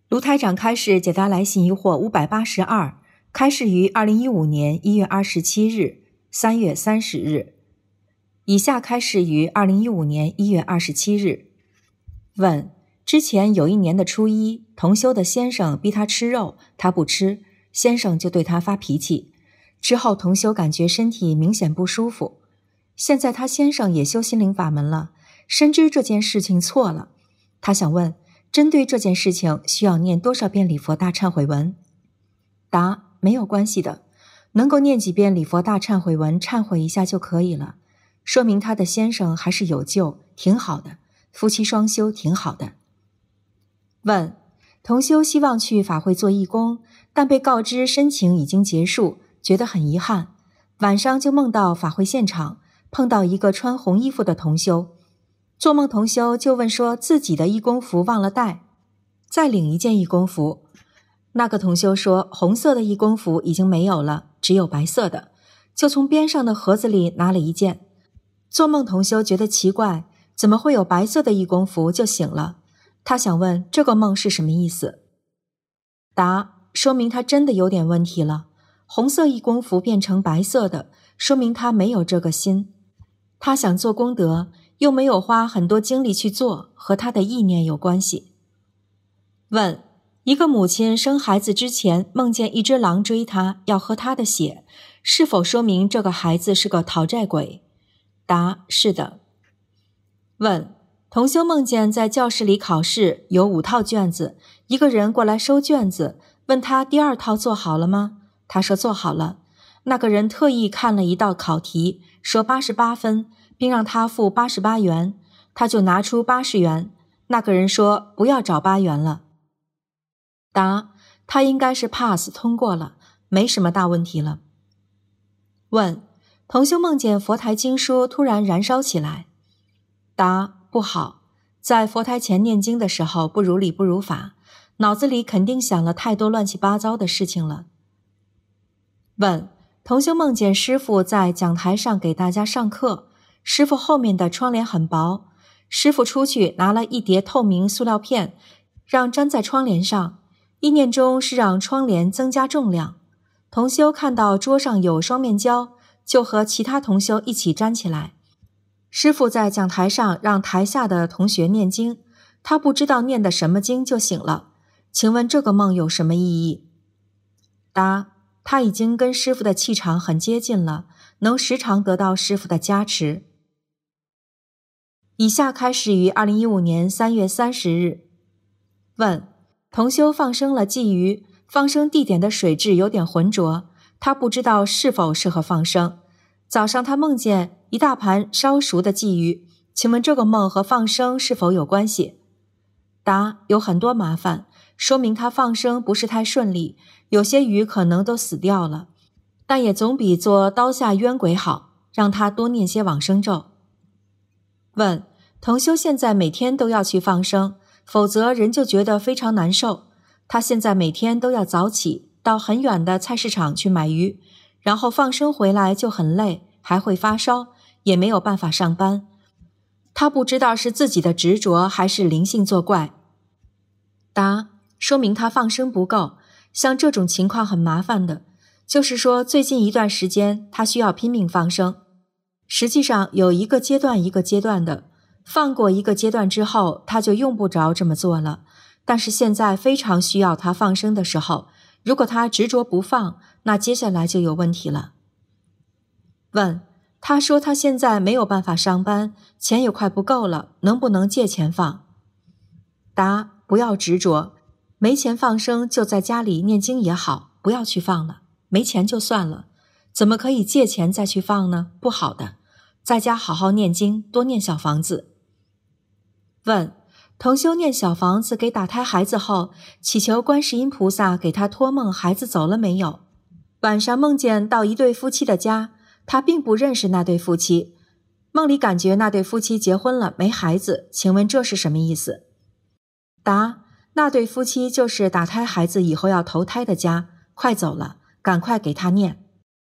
卢台长开示解答来信疑惑582，开示于2015年1月27日、3月30日。以下开示于2015年1月27日。问：之前有一年的初一，同修的先生逼他吃肉，他不吃，先生就对他发脾气。之后同修感觉身体明显不舒服。现在他先生也修心灵法门了，深知这件事情错了。他想问，针对这件事情需要念多少遍礼佛大忏悔文？答：没有关系的，能够念几遍礼佛大忏悔文忏悔一下就可以了，说明他的先生还是有救，挺好的，夫妻双修挺好的。问：同修希望去法会做义工，但被告知申请已经结束，觉得很遗憾，晚上就梦到法会现场，碰到一个穿红衣服的同修，做梦同修就问说自己的义工服忘了带，再领一件义工服。那个同修说红色的义工服已经没有了，只有白色的，就从边上的盒子里拿了一件。做梦同修觉得奇怪，怎么会有白色的义工服，就醒了。他想问这个梦是什么意思？答：说明他真的有点问题了。红色义工服变成白色的，说明他没有这个心。他想做功德，又没有花很多精力去做，和他的意念有关系。问：一个母亲生孩子之前梦见一只狼追她，要喝她的血，是否说明这个孩子是个讨债鬼？答：是的。问：同修梦见在教室里考试，有5套卷子，一个人过来收卷子，问他第2套做好了吗？他说做好了。那个人特意看了一道考题，说88分，并让他付88元，他就拿出80元。那个人说不要找8元了。答：他应该是 pass 通过了，没什么大问题了。问：同修梦见佛台经书突然燃烧起来。答：不好，在佛台前念经的时候不如理不如法，脑子里肯定想了太多乱七八糟的事情了。问：同修梦见师父在讲台上给大家上课，师父后面的窗帘很薄，师父出去拿了一叠透明塑料片，让粘在窗帘上，意念中是让窗帘增加重量。同修看到桌上有双面胶，就和其他同修一起粘起来。师父在讲台上让台下的同学念经，他不知道念的什么经就醒了。请问这个梦有什么意义？答：他已经跟师父的气场很接近了，能时常得到师父的加持。以下开始于2015年3月30日。问：同修放生了鲫鱼，放生地点的水质有点浑浊，他不知道是否适合放生。早上他梦见一大盘烧熟的鲫鱼，请问这个梦和放生是否有关系？答：有很多麻烦，说明他放生不是太顺利，有些鱼可能都死掉了，但也总比做刀下冤鬼好，让他多念些往生咒。问：同修现在每天都要去放生，否则人就觉得非常难受。他现在每天都要早起，到很远的菜市场去买鱼，然后放生回来就很累，还会发烧，也没有办法上班。他不知道是自己的执着还是灵性作怪。答：说明他放生不够，像这种情况很麻烦的，就是说最近一段时间他需要拼命放生。实际上有一个阶段一个阶段的，放过一个阶段之后他就用不着这么做了，但是现在非常需要他放生的时候，如果他执着不放，那接下来就有问题了。问：他说他现在没有办法上班，钱也快不够了，能不能借钱放？答：不要执着，没钱放生就在家里念经也好，不要去放了，没钱就算了，怎么可以借钱再去放呢？不好的，在家好好念经，多念小房子。问：同修念小房子给打胎孩子后，祈求观世音菩萨给他托梦孩子走了没有？晚上梦见到一对夫妻的家，他并不认识那对夫妻，梦里感觉那对夫妻结婚了，没孩子，请问这是什么意思？答：那对夫妻就是打胎孩子以后要投胎的家，快走了，赶快给他念。